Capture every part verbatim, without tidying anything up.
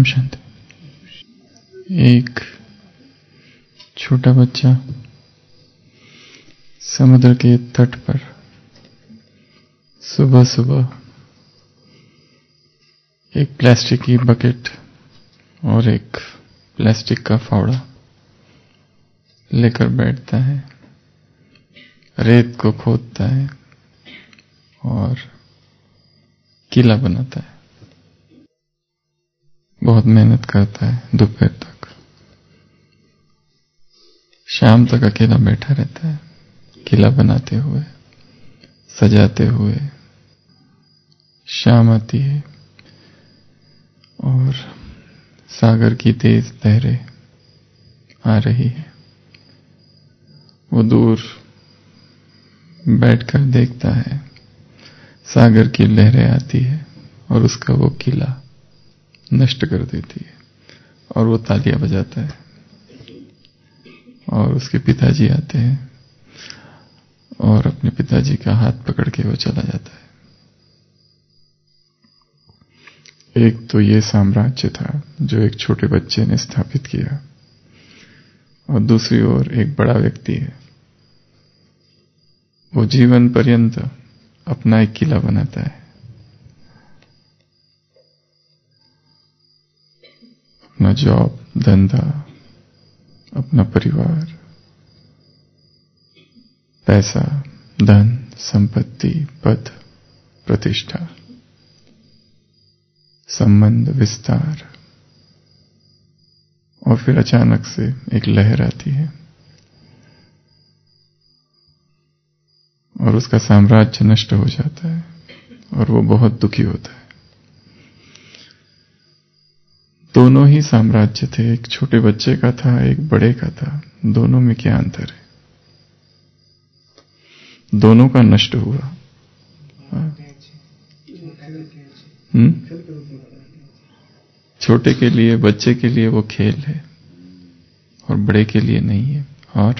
ओम शांति। एक छोटा बच्चा समुद्र के तट पर सुबह सुबह एक प्लास्टिक की बकेट और एक प्लास्टिक का फावड़ा लेकर बैठता है, रेत को खोदता है और किला बनाता है। बहुत मेहनत करता है दोपहर तक, शाम तक अकेला बैठा रहता है किला बनाते हुए, सजाते हुए। शाम आती है और सागर की तेज लहरें आ रही है। वो दूर बैठकर देखता है, सागर की लहरें आती है और उसका वो किला नष्ट कर देती है और वो तालियां बजाता है। और उसके पिताजी आते हैं और अपने पिताजी का हाथ पकड़ के वो चला जाता है। एक तो ये साम्राज्य था जो एक छोटे बच्चे ने स्थापित किया, और दूसरी ओर एक बड़ा व्यक्ति है, वो जीवन पर्यंत अपना एक किला बनाता है, अपना जॉब, धंधा, अपना परिवार, पैसा, धन, संपत्ति, पद, प्रतिष्ठा, संबंध, विस्तार। और फिर अचानक से एक लहर आती है और उसका साम्राज्य नष्ट हो जाता है और वो बहुत दुखी होता है। दोनों ही साम्राज्य थे, एक छोटे बच्चे का था, एक बड़े का था। दोनों में क्या अंतर है? दोनों का नष्ट हुआ। हम्म छोटे के लिए, बच्चे के लिए वो खेल है और बड़े के लिए नहीं है। और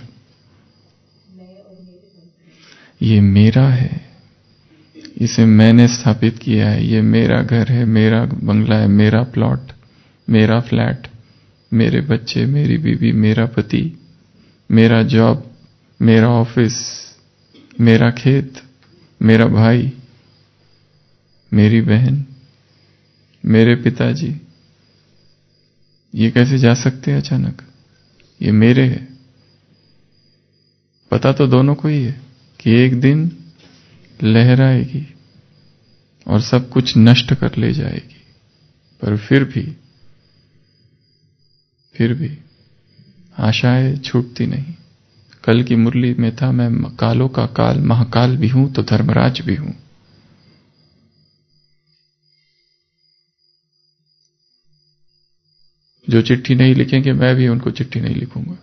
ये मेरा है, इसे मैंने स्थापित किया है, ये मेरा घर है, मेरा बंगला है, मेरा प्लॉट, मेरा फ्लैट, मेरे बच्चे, मेरी बीवी, मेरा पति, मेरा जॉब, मेरा ऑफिस, मेरा खेत, मेरा भाई, मेरी बहन, मेरे पिताजी। ये कैसे जा सकते हैं अचानक? ये मेरे है। पता तो दोनों को ही है कि एक दिन लहर आएगी और सब कुछ नष्ट कर ले जाएगी, पर फिर भी फिर भी आशाएं छूटती नहीं। कल की मुरली में था, मैं कालों का काल, महाकाल भी हूं तो धर्मराज भी हूं। जो चिट्ठी नहीं लिखेंगे, मैं भी उनको चिट्ठी नहीं लिखूंगा।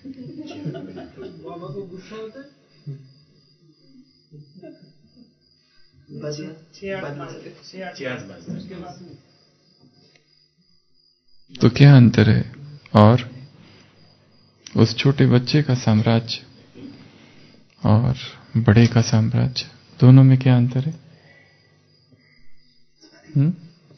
तो क्या अंतर है? और उस छोटे बच्चे का साम्राज्य और बड़े का साम्राज्य, दोनों में क्या अंतर है? हुँ?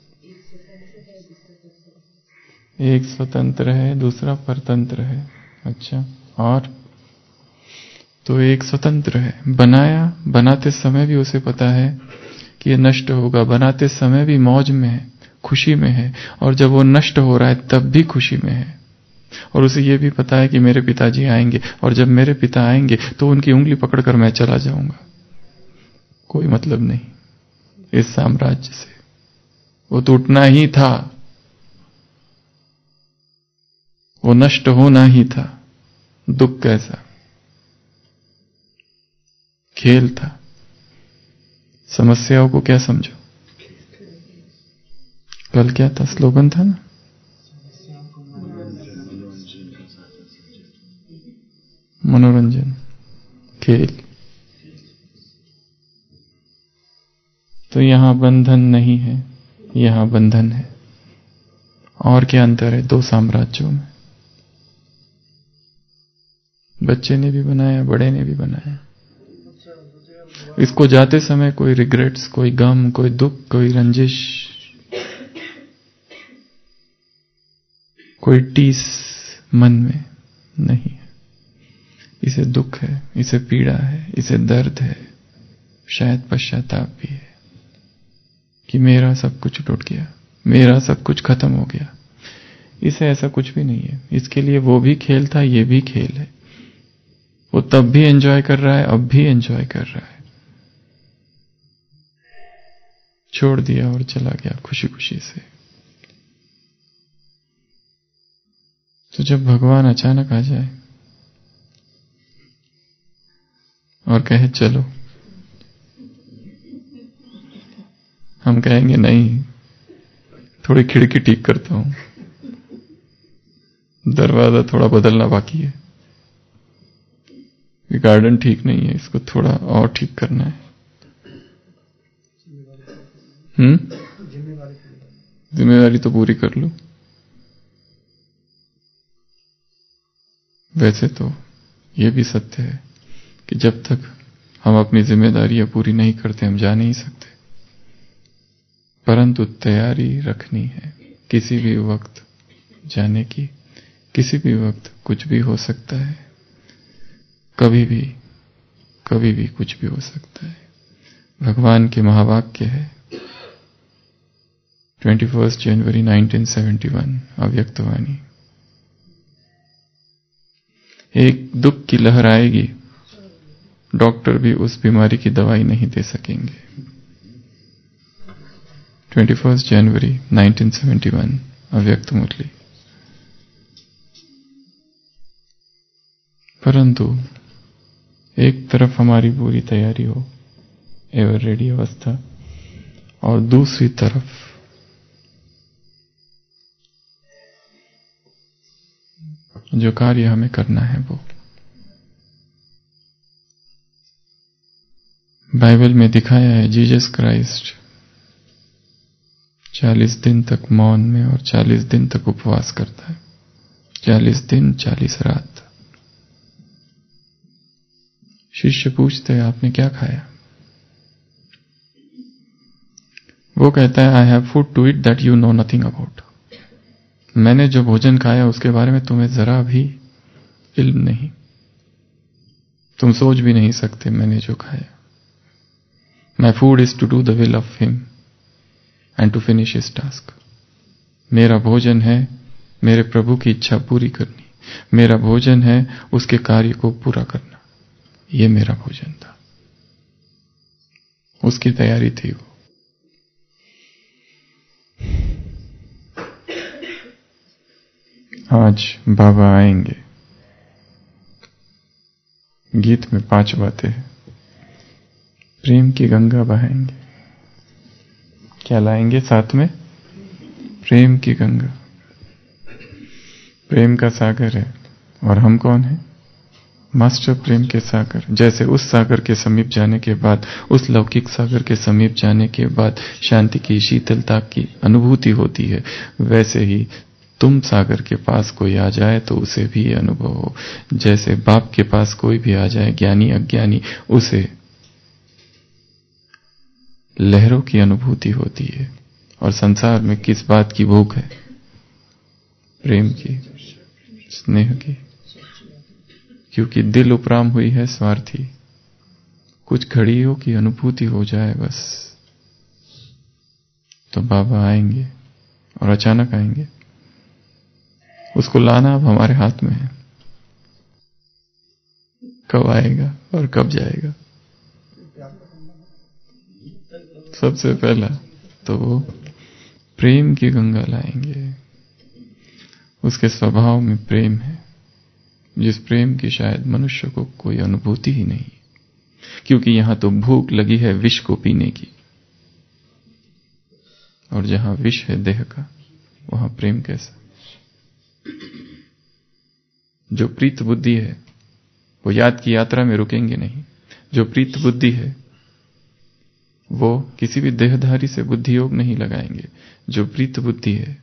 एक स्वतंत्र है, दूसरा परतंत्र है। अच्छा, और तो एक स्वतंत्र है, बनाया, बनाते समय भी उसे पता है कि ये नष्ट होगा, बनाते समय भी मौज में है, खुशी में है, और जब वो नष्ट हो रहा है तब भी खुशी में है। और उसे ये भी पता है कि मेरे पिताजी आएंगे, और जब मेरे पिता आएंगे तो उनकी उंगली पकड़कर मैं चला जाऊंगा। कोई मतलब नहीं इस साम्राज्य से, वो टूटना ही था, वो नष्ट होना ही था। दुख कैसा? खेल था। समस्याओं को क्या समझो? कल क्या था? स्लोगन था ना, मनोरंजन, खेल। तो यहां बंधन नहीं है, यहां बंधन है। और क्या अंतर है दो साम्राज्यों में? बच्चे ने भी बनाया, बड़े ने भी बनाया। इसको जाते समय कोई रिग्रेट्स, कोई गम, कोई दुख, कोई रंजिश, कोई टीस मन में नहीं है। इसे दुख है, इसे पीड़ा है, इसे दर्द है, शायद पश्चाताप भी है कि मेरा सब कुछ टूट गया, मेरा सब कुछ खत्म हो गया। इसे ऐसा कुछ भी नहीं है। इसके लिए वो भी खेल था, ये भी खेल है। वो तब भी एंजॉय कर रहा है, अब भी एंजॉय कर रहा है। छोड़ दिया और चला गया खुशी खुशी से। तो जब भगवान अचानक आ जाए और कहे चलो, हम कहेंगे नहीं, थोड़ी खिड़की ठीक करता हूं, दरवाजा थोड़ा बदलना बाकी है, ये गार्डन ठीक नहीं है, इसको थोड़ा और ठीक करना है। हम्म जिम्मेदारी तो पूरी कर लो। वैसे तो ये भी सत्य है कि जब तक हम अपनी जिम्मेदारियां पूरी नहीं करते हम जा नहीं सकते, परंतु तैयारी रखनी है किसी भी वक्त जाने की। किसी भी वक्त कुछ भी हो सकता है, कभी भी कभी भी कुछ भी हो सकता है। भगवान के महावाक्य है इक्कीस जनवरी उन्नीस सौ इकहत्तर, अव्यक्तवाणी। एक दुख की लहर आएगी, डॉक्टर भी उस बीमारी की दवाई नहीं दे सकेंगे। इक्कीस जनवरी उन्नीस सौ इकहत्तर, अव्यक्त मुरली। परंतु एक तरफ हमारी पूरी तैयारी हो, एवर रेडी अवस्था, और दूसरी तरफ जो कार्य हमें करना है वो बाइबल में दिखाया है। जीसस क्राइस्ट चालीस दिन तक मौन में और चालीस दिन तक उपवास करता है। चालीस दिन चालीस रात। शिष्य पूछते हैं आपने क्या खाया? वो कहता है I have food to eat that you know nothing about. मैंने जो भोजन खाया उसके बारे में तुम्हें जरा भी इल्म नहीं, तुम सोच भी नहीं सकते मैंने जो खाया। My food is to do the will of him and to finish his task. मेरा भोजन है मेरे प्रभु की इच्छा पूरी करनी, मेरा भोजन है उसके कार्य को पूरा करना। ये मेरा भोजन था, उसकी तैयारी थी वो। आज बाबा आएंगे। गीत में पांच बातें हैं। प्रेम की गंगा बहाएंगे। क्या लाएंगे साथ में? प्रेम की गंगा। प्रेम का सागर है और हम कौन हैं? मास्टर प्रेम के सागर। जैसे उस सागर के समीप जाने के बाद, उस लौकिक सागर के समीप जाने के बाद शांति की, शीतलता की अनुभूति होती है, वैसे ही तुम सागर के पास कोई आ जाए तो उसे भी अनुभव हो। जैसे बाप के पास कोई भी आ जाए, ज्ञानी अज्ञानी, उसे लहरों की अनुभूति होती है। और संसार में किस बात की भूख है? प्रेम की, स्नेह की। क्योंकि दिल उपराम हुई है स्वार्थी। कुछ घड़ियों की अनुभूति हो जाए बस, तो बाबा आएंगे और अचानक आएंगे। उसको लाना अब हमारे हाथ में है। कब आएगा और कब जाएगा? सबसे पहला तो वो प्रेम की गंगा लाएंगे। उसके स्वभाव में प्रेम है, जिस प्रेम की शायद मनुष्य को कोई अनुभूति ही नहीं, क्योंकि यहां तो भूख लगी है विष को पीने की, और जहां विष है देह का, वहां प्रेम कैसा? जो प्रीत बुद्धि है वो याद की यात्रा में रुकेंगे नहीं। जो प्रीत बुद्धि है वो किसी भी देहधारी से बुद्धि योग नहीं लगाएंगे। जो प्रीत बुद्धि है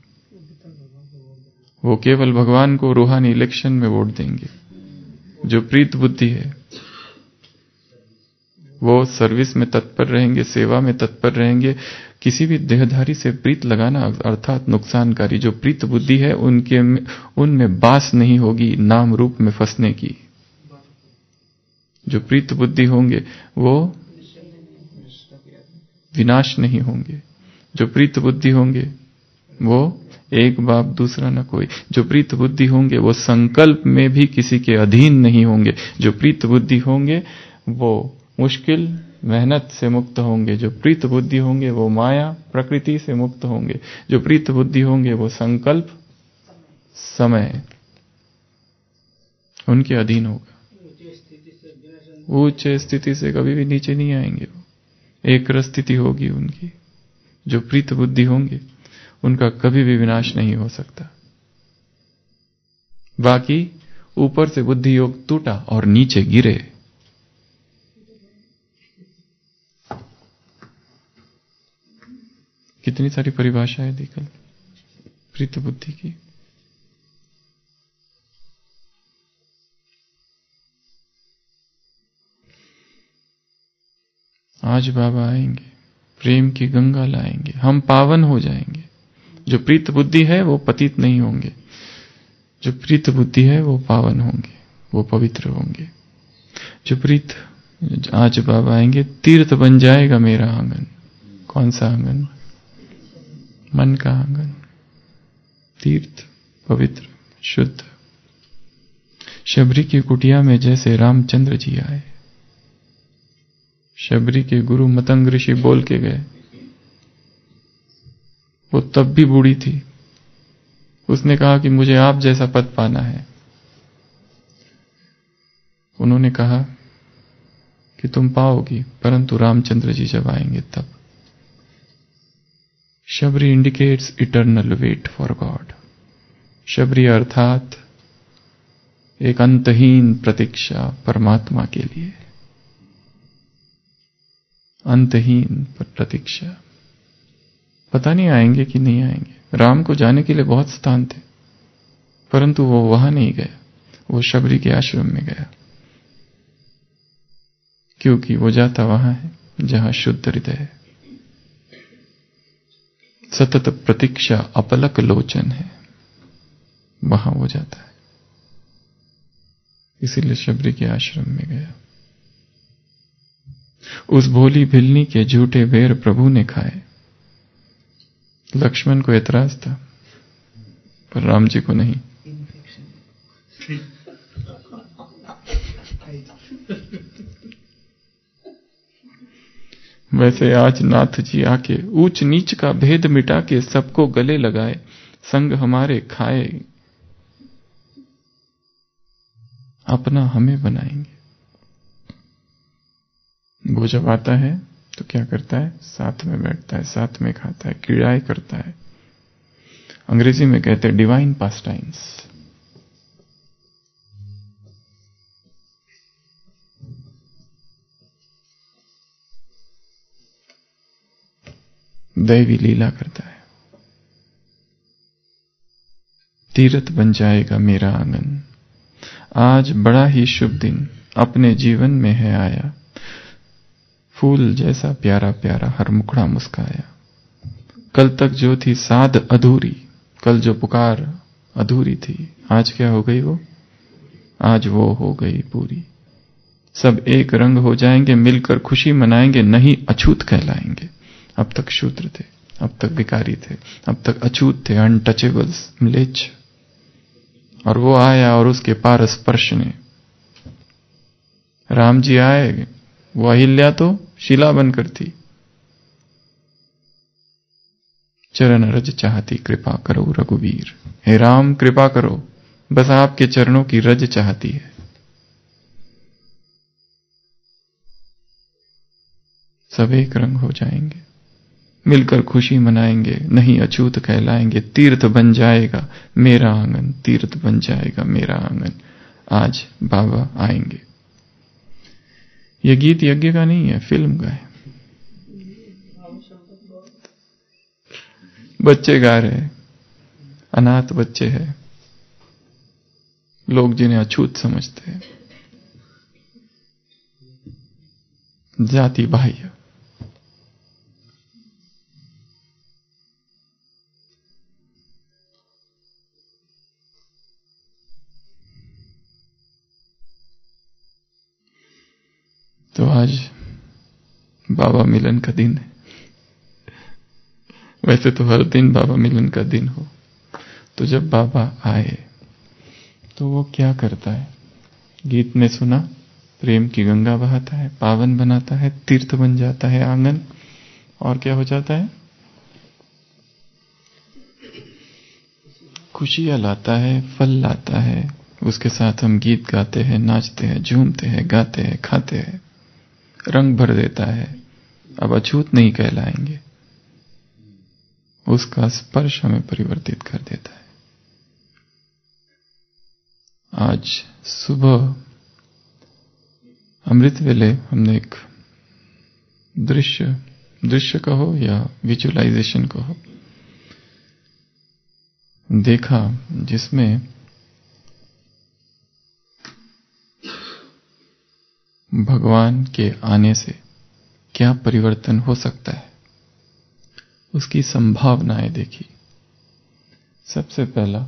वो केवल भगवान को रूहानी इलेक्शन में वोट देंगे। जो प्रीत बुद्धि है वो सर्विस में तत्पर रहेंगे, सेवा में तत्पर रहेंगे। किसी भी देहधारी से प्रीत लगाना अर्थात नुकसानकारी। जो प्रीत बुद्धि है उनके उनमें बास नहीं होगी नाम रूप में फंसने की। जो प्रीत बुद्धि होंगे वो विनाश नहीं होंगे। जो प्रीत बुद्धि होंगे वो एक बाप दूसरा न कोई। जो प्रीत बुद्धि होंगे वो संकल्प में भी किसी के अधीन नहीं होंगे। जो प्रीत बुद्धि होंगे वो मुश्किल मेहनत से मुक्त होंगे। जो प्रीत बुद्धि होंगे वो माया प्रकृति से मुक्त होंगे। जो प्रीत बुद्धि होंगे वो संकल्प समय उनके अधीन होगा। उच्च स्थिति से कभी भी नीचे नहीं आएंगे। वो एक रस स्थिति होगी उनकी। जो प्रीत बुद्धि होंगे उनका कभी भी विनाश नहीं हो सकता। बाकी ऊपर से बुद्धि योग टूटा और नीचे गिरे। कितनी सारी परिभाषाएं दी कल प्रीत बुद्धि की। आज बाबा आएंगे, प्रेम की गंगा लाएंगे, हम पावन हो जाएंगे। जो प्रीत बुद्धि है वो पतित नहीं होंगे। जो प्रीत बुद्धि है वो पावन होंगे, वो पवित्र होंगे। जो प्रीत आज बाबा आएंगे, तीर्थ बन जाएगा मेरा आंगन। कौन सा आंगन? मन का आंगन। तीर्थ, पवित्र, शुद्ध। शबरी की कुटिया में जैसे रामचंद्र जी आए। शबरी के गुरु मतंग ऋषि बोल के गए। वो तब भी बूढ़ी थी। उसने कहा कि मुझे आप जैसा पद पाना है। उन्होंने कहा कि तुम पाओगी, परंतु रामचंद्र जी जब आएंगे तब। Shabari indicates eternal wait for God. Shabari अर्थात एक अंतहीन प्रतीक्षा परमात्मा के लिए। अंतहीन प्रतीक्षा। पता नहीं आएंगे कि नहीं आएंगे। राम को जाने के लिए बहुत स्थान थे, परंतु वो वहां नहीं गया। वो शबरी के आश्रम में गया, क्योंकि वो जाता वहां है जहां शुद्ध हृदय है, सतत प्रतीक्षा अपलक लोचन है, वहां वो जाता है। इसीलिए शबरी के आश्रम में गया। उस भोली भिलनी के झूठे बेर प्रभु ने खाए। लक्ष्मण को एतराज था, पर राम जी को नहीं। वैसे आज नाथ जी आके ऊंच नीच का भेद मिटा के सबको गले लगाए, संग हमारे खाए, अपना हमें बनाएंगे। वो जब आता है तो क्या करता है? साथ में बैठता है, साथ में खाता है, क्रीड़ाएं करता है। अंग्रेजी में कहते हैं डिवाइन पास टाइम्स। दैवी लीला करता है। तीर्थ बन जाएगा मेरा आंगन। आज बड़ा ही शुभ दिन अपने जीवन में है आया। फूल जैसा प्यारा प्यारा हर मुखड़ा मुस्काया। कल तक जो थी साध अधूरी, कल जो पुकार अधूरी थी, आज क्या हो गई वो? आज वो हो गई पूरी। सब एक रंग हो जाएंगे, मिलकर खुशी मनाएंगे, नहीं अछूत कहलाएंगे। अब तक शूद्र थे, अब तक भिखारी थे, अब तक अछूत थे, अनटचेबल्स, म्लेच्छ। और वो आया और उसके पार स्पर्श ने। राम जी आए, वो अहिल्या तो शिला बनकर थी। चरण रज चाहती कृपा करो रघुवीर। हे राम कृपा करो, बस आपके चरणों की रज चाहती है। सब एक रंग हो जाएंगे, मिलकर खुशी मनाएंगे, नहीं अछूत कहलाएंगे। तीर्थ बन जाएगा मेरा आंगन, तीर्थ बन जाएगा मेरा आंगन। आज बाबा आएंगे। यह गीत यज्ञ का नहीं है, फिल्म का है। बच्चे गा रहे हैं, अनाथ बच्चे हैं, लोग जिन्हें अछूत समझते हैं। जाति बाह्य। तो आज बाबा मिलन का दिन है। वैसे तो हर दिन बाबा मिलन का दिन हो, तो जब बाबा आए तो वो क्या करता है? गीत में सुना, प्रेम की गंगा बहाता है, पावन बनाता है, तीर्थ बन जाता है आंगन, और क्या हो जाता है? खुशियां लाता है, फल लाता है। उसके साथ हम गीत गाते हैं, नाचते हैं, झूमते हैं, गाते हैं, खाते हैं, रंग भर देता है। अब अछूत नहीं कहलाएंगे, उसका स्पर्श हमें परिवर्तित कर देता है। आज सुबह अमृत वेले हमने एक दृश्य दृश्य कहो या विजुअलाइजेशन कहो देखा, जिसमें भगवान के आने से क्या परिवर्तन हो सकता है, उसकी संभावनाएं देखी। सबसे पहला,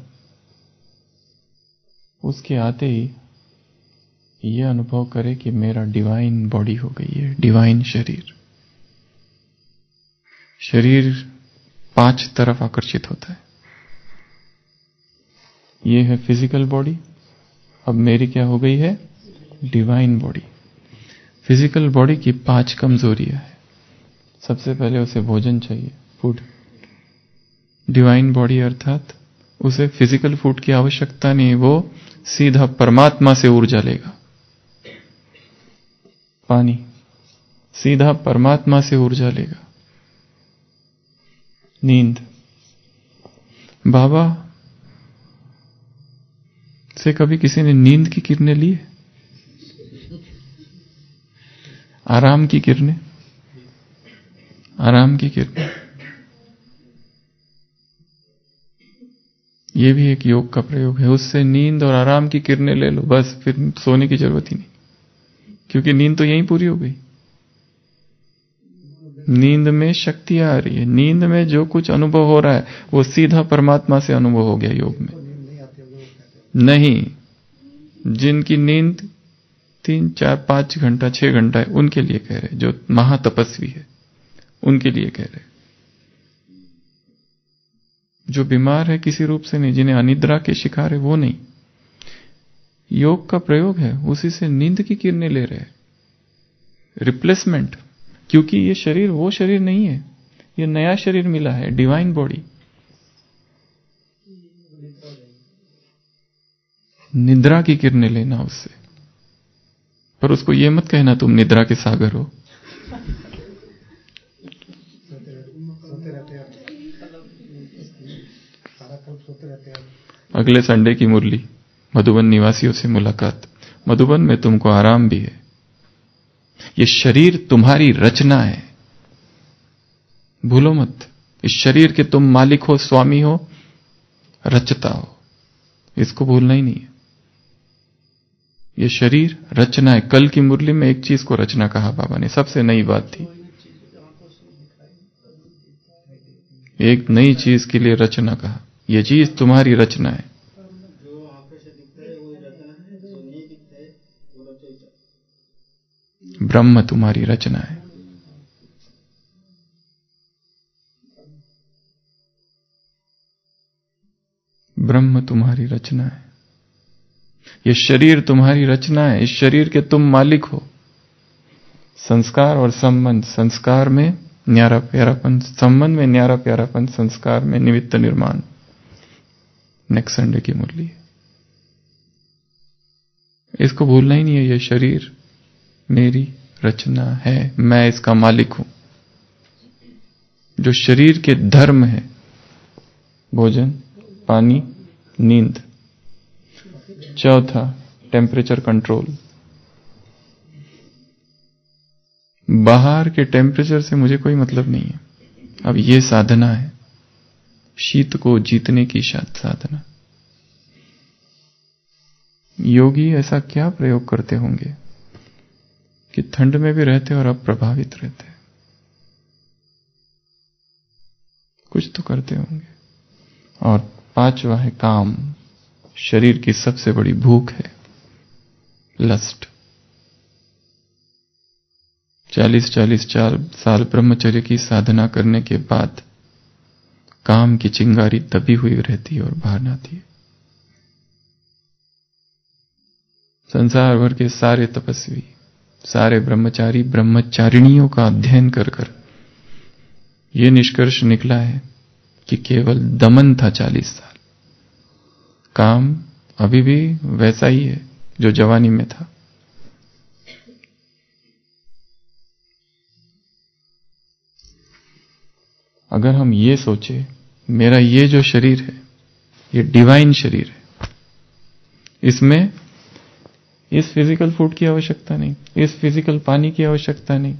उसके आते ही यह अनुभव करे कि मेरा डिवाइन बॉडी हो गई है, डिवाइन शरीर। शरीर पांच तरफ आकर्षित होता है। ये है फिजिकल बॉडी, अब मेरी क्या हो गई है? Divine body. फिजिकल बॉडी की पांच कमजोरियां है। सबसे पहले उसे भोजन चाहिए, फूड। डिवाइन बॉडी अर्थात उसे फिजिकल फूड की आवश्यकता नहीं, वो सीधा परमात्मा से ऊर्जा लेगा। पानी, सीधा परमात्मा से ऊर्जा लेगा। नींद, बाबा से कभी किसी ने नींद की किरणें ली? आराम की किरणें, आराम की किरणें। ये भी एक योग का प्रयोग है। उससे नींद और आराम की किरणें ले लो, बस फिर सोने की जरूरत ही नहीं, क्योंकि नींद तो यहीं पूरी हो गई। नींद में शक्ति आ रही है, नींद में जो कुछ अनुभव हो रहा है वो सीधा परमात्मा से अनुभव हो गया। योग में नहीं, जिनकी नींद तीन चार पांच घंटा छह घंटा है उनके लिए कह रहे, जो महातपस्वी है उनके लिए कह रहे। जो बीमार है किसी रूप से नहीं, जिन्हें अनिद्रा के शिकार है वो नहीं। योग का प्रयोग है, उसी से नींद की किरणें ले रहे, रिप्लेसमेंट। क्योंकि ये शरीर वो शरीर नहीं है, ये नया शरीर मिला है, डिवाइन बॉडी। निद्रा की किरणें लेना उससे, पर उसको ये मत कहना तुम निद्रा के सागर हो। अगले संडे की मुरली, मधुबन निवासियों से मुलाकात। मधुबन में तुमको आराम भी है। ये शरीर तुम्हारी रचना है, भूलो मत। इस शरीर के तुम मालिक हो, स्वामी हो, रचता हो, इसको भूलना ही नहीं है। ये शरीर रचना है। कल की मुरली में एक चीज को रचना कहा बाबा ने, सबसे नई बात थी। एक नई चीज के लिए रचना कहा, यह चीज तुम्हारी रचना है। ब्रह्म तुम्हारी रचना है। ब्रह्म तुम्हारी रचना है। यह शरीर तुम्हारी रचना है। इस शरीर के तुम मालिक हो। संस्कार और संबंध, संस्कार में न्यारा प्यारापन, संबंध में न्यारा प्यारापन, संस्कार में निमित्त निर्माण। नेक्स्ट संडे की मुरली है, इसको भूलना ही नहीं है। यह शरीर मेरी रचना है, मैं इसका मालिक हूं। जो शरीर के धर्म है, भोजन, पानी, नींद। चौथा, टेम्परेचर कंट्रोल। बाहर के टेम्परेचर से मुझे कोई मतलब नहीं है। अब यह साधना है, शीत को जीतने की साधना। योगी ऐसा क्या प्रयोग करते होंगे कि ठंड में भी रहते और अप्रभावित रहते, कुछ तो करते होंगे। और पांचवा है काम। शरीर की सबसे बड़ी भूख है लस्ट। चालीस चालीस चार साल ब्रह्मचर्य की साधना करने के बाद काम की चिंगारी दबी हुई रहती है और बाहर आती है। संसार भर के सारे तपस्वी, सारे ब्रह्मचारी, ब्रह्मचारिणियों का अध्ययन कर कर ये निष्कर्ष निकला है कि केवल दमन था चालीस साल, काम अभी भी वैसा ही है जो जवानी में था। अगर हम ये सोचे मेरा ये जो शरीर है ये डिवाइन शरीर है, इसमें इस फिजिकल फूड की आवश्यकता नहीं, इस फिजिकल पानी की आवश्यकता नहीं,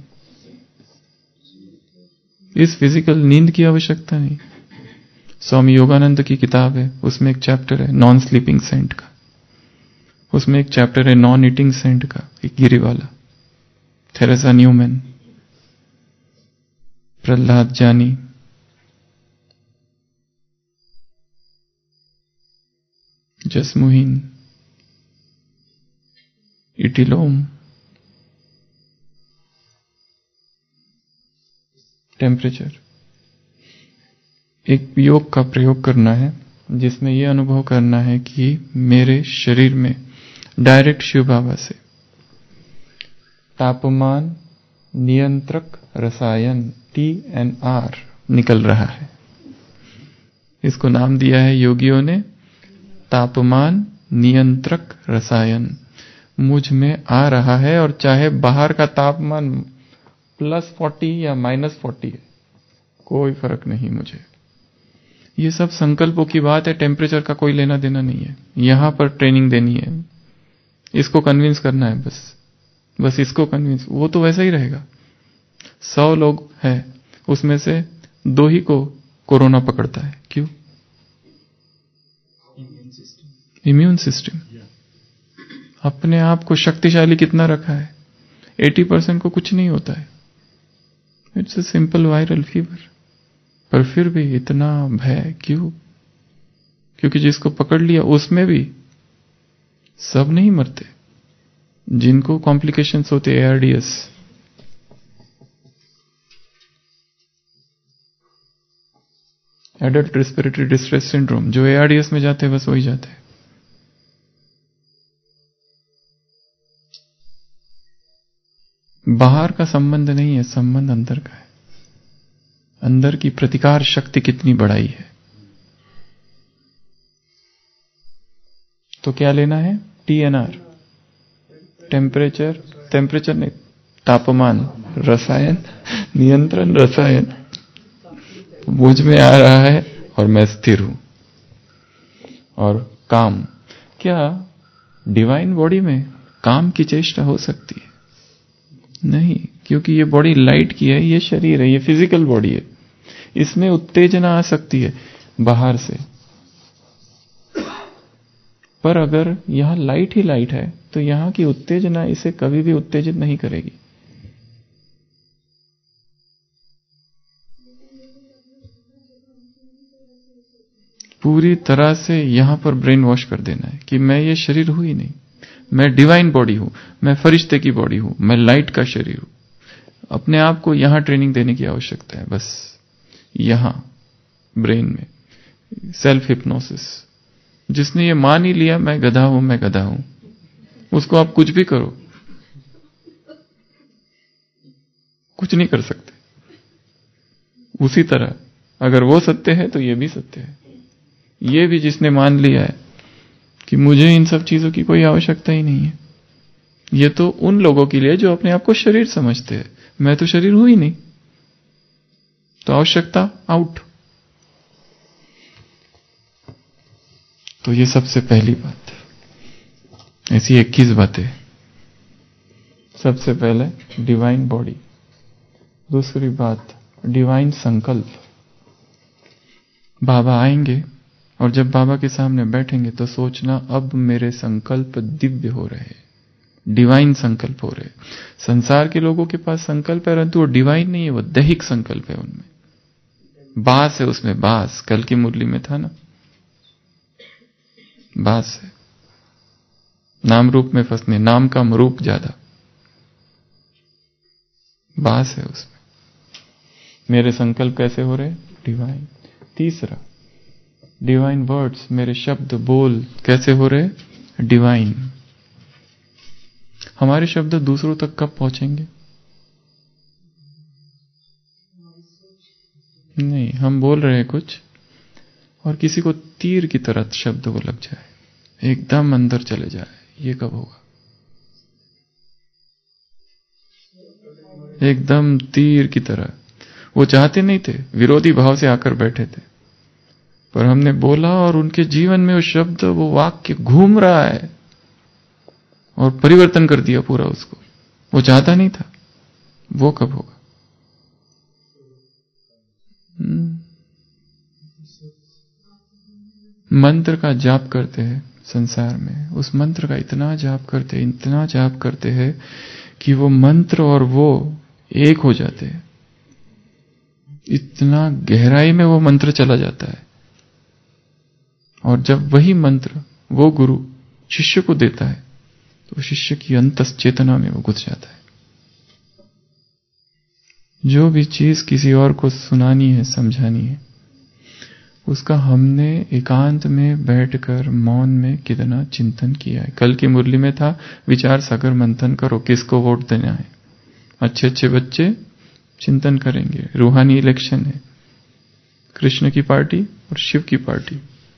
इस फिजिकल नींद की आवश्यकता नहीं। स्वामी योगानंद की किताब है, उसमें एक चैप्टर है नॉन स्लीपिंग सेंट का, उसमें एक चैप्टर है नॉन ईटिंग सेंट का, एक गिरी वाला, थेरेसा न्यूमैन, प्रहलाद जानी, जसमुहीन, इटिलोम, टेम्परेचर। एक योग का प्रयोग करना है जिसमें यह अनुभव करना है कि मेरे शरीर में डायरेक्ट शिव बाबा से तापमान नियंत्रक रसायन टी एन आर निकल रहा है। इसको नाम दिया है योगियों ने तापमान नियंत्रक रसायन। मुझ में आ रहा है और चाहे बाहर का तापमान प्लस फोर्टी या माइनस फोर्टी है, कोई फर्क नहीं मुझे। ये सब संकल्पों की बात है, टेम्परेचर का कोई लेना देना नहीं है। यहां पर ट्रेनिंग देनी है, इसको कन्विंस करना है, बस बस इसको कन्विंस। वो तो वैसा ही रहेगा। सौ लोग हैं, उसमें से दो ही को कोरोना पकड़ता है। क्यों? इम्यून सिस्टम अपने आप को शक्तिशाली कितना रखा है? अस्सी परसेंट को कुछ नहीं होता है, it's a simple viral fever. पर फिर भी इतना भय क्यों? क्योंकि जिसको पकड़ लिया उसमें भी सब नहीं मरते, जिनको कॉम्प्लिकेशंस होते, ARDS, adult respiratory distress syndrome, जो एआरडीएस में जाते हैं बस वही जाते हैं। बाहर का संबंध नहीं है, संबंध अंदर का है। अंदर की प्रतिकार शक्ति कितनी बढ़ाई है। तो क्या लेना है? टीएनआर, टेम्परेचर, टेम्परेचर नहीं, तापमान रसायन नियंत्रण रसायन मुझ में आ रहा है और मैं स्थिर हूं। और काम, क्या डिवाइन बॉडी में काम की चेष्टा हो सकती है? नहीं, क्योंकि ये बॉडी लाइट की है, ये शरीर है, ये फिजिकल बॉडी है। इसमें उत्तेजना आ सकती है बाहर से, पर अगर यहां लाइट ही लाइट है तो यहां की उत्तेजना इसे कभी भी उत्तेजित नहीं करेगी। पूरी तरह से यहां पर ब्रेन वॉश कर देना है कि मैं ये शरीर हूं ही नहीं, मैं डिवाइन बॉडी हूं, मैं फरिश्ते की बॉडी हूं, मैं लाइट का शरीर हूं। अपने आप को यहां ट्रेनिंग देने की आवश्यकता है, बस यहां ब्रेन में सेल्फ हिप्नोसिस। जिसने ये मान ही लिया मैं गधा हूं, मैं गधा हूं, उसको आप कुछ भी करो, कुछ नहीं कर सकते। उसी तरह अगर वो सत्य है तो ये भी सत्य है। ये भी जिसने मान लिया है कि मुझे इन सब चीजों की कोई आवश्यकता ही नहीं है, ये तो उन लोगों के लिए जो अपने आप को शरीर समझते हैं। मैं तो शरीर हूं ही नहीं, तो आवश्यकता आउट। तो ये सबसे पहली बात। ऐसी इक्कीस बातें। सबसे पहले डिवाइन बॉडी। दूसरी बात डिवाइन संकल्प। बाबा आएंगे और जब बाबा के सामने बैठेंगे तो सोचना अब मेरे संकल्प दिव्य हो रहे हैं, डिवाइन संकल्प हो रहे। संसार के लोगों के पास संकल्प है, परंतु वो डिवाइन नहीं है, वो दैहिक संकल्प है। उनमें बास है, उसमें बास। कल की मुरली में था ना, बास है। नाम रूप में फंसने, नाम का रूप ज्यादा, बास है उसमें। मेरे संकल्प कैसे हो रहे? डिवाइन। तीसरा, डिवाइन वर्ड्स, मेरे शब्द बोल कैसे हो रहे? डिवाइन। हमारे शब्द दूसरों तक कब पहुंचेंगे? नहीं, हम बोल रहे हैं कुछ और किसी को तीर की तरह शब्द वो लग जाए, एकदम अंदर चले जाए, ये कब होगा? एकदम तीर की तरह। वो चाहते नहीं थे, विरोधी भाव से आकर बैठे थे, पर हमने बोला और उनके जीवन में वो शब्द, वो वाक्य घूम रहा है और परिवर्तन कर दिया पूरा उसको। वो चाहता नहीं था, वो कब होगा? मंत्र का जाप करते हैं संसार में, उस मंत्र का इतना जाप करते हैं, इतना जाप करते हैं कि वो मंत्र और वो एक हो जाते हैं। इतना गहराई में वो मंत्र चला जाता है, और जब वही मंत्र वो गुरु शिष्य को देता है तो शिष्य की अंतस चेतना में वो घुस जाता है। जो भी चीज किसी और को सुनानी है, समझानी है, उसका हमने एकांत में बैठकर मौन में कितना चिंतन किया है। कल की मुरली में था, विचार सागर मंथन करो, किसको वोट देना है। अच्छे अच्छे बच्चे चिंतन करेंगे, रूहानी इलेक्शन है, कृष्ण की पार्टी और शिव की पार्टी।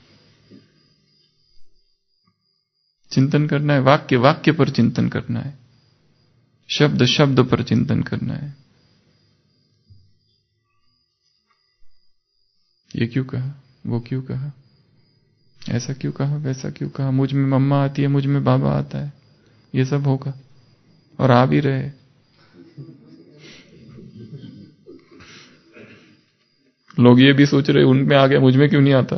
चिंतन करना है, वाक्य वाक्य पर चिंतन करना है, शब्द शब्द पर चिंतन करना है। ये क्यों कहा, वो क्यों कहा, ऐसा क्यों कहा, वैसा क्यों कहा, मुझ में मम्मा आती है, मुझ में बाबा आता है, ये सब होगा और आ भी रहे। लोग ये भी सोच रहे उनमें आ गया, मुझ में क्यों नहीं आता।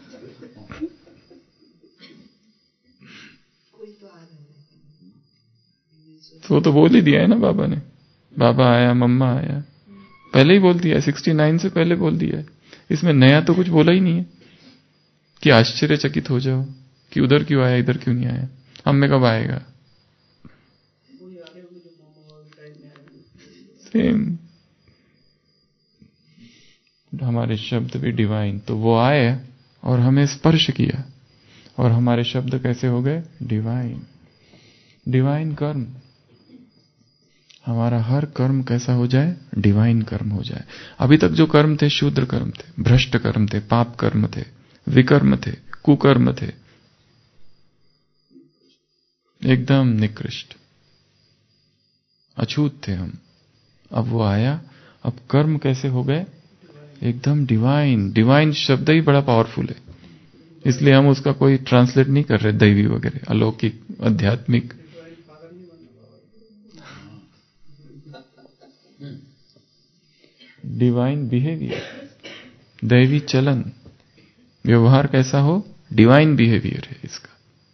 तो वो तो बोल ही दिया है ना बाबा ने, बाबा आया, मम्मा आया, पहले ही बोल दिया है, सिक्सटी नाइन से पहले बोल दिया है। इसमें नया तो कुछ बोला ही नहीं है कि आश्चर्यचकित हो जाओ कि उधर क्यों आया, इधर क्यों नहीं आया, हम में कब आएगा। सेम हमारे शब्द भी डिवाइन, तो वो आए और हमें स्पर्श किया और हमारे शब्द कैसे हो गए? डिवाइन। डिवाइन कर्म, हमारा हर कर्म कैसा हो जाए? डिवाइन कर्म हो जाए। अभी तक जो कर्म थे शूद्र कर्म थे, भ्रष्ट कर्म थे, पाप कर्म थे, विकर्म थे, कुकर्म थे, एकदम निकृष्ट, अछूत थे हम। अब वो आया, अब कर्म कैसे हो गए? एकदम डिवाइन। डिवाइन शब्द ही बड़ा पावरफुल है, इसलिए हम उसका कोई ट्रांसलेट नहीं कर रहे दैवी वगैरह, अलौकिक, आध्यात्मिक। डिवाइन बिहेवियर, दैवी चलन, व्यवहार कैसा हो? डिवाइन बिहेवियर है इसका।